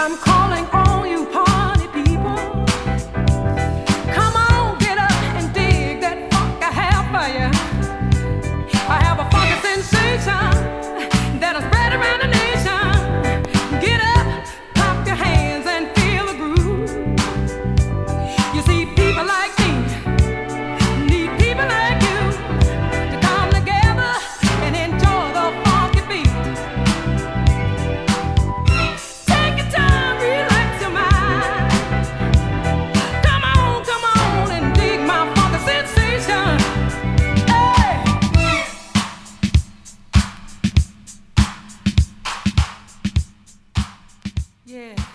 I'm calling all you party people. Come on, get up and dig that funk I have for you. I have a funky sensation that'll spread around the nation. Get up, clap your hands and feel the groove. You see, people like me need people like you to come together and enjoy the funky beat. Take your time, relax your mind. Come on and dig my funky sensation. Hey! Yeah.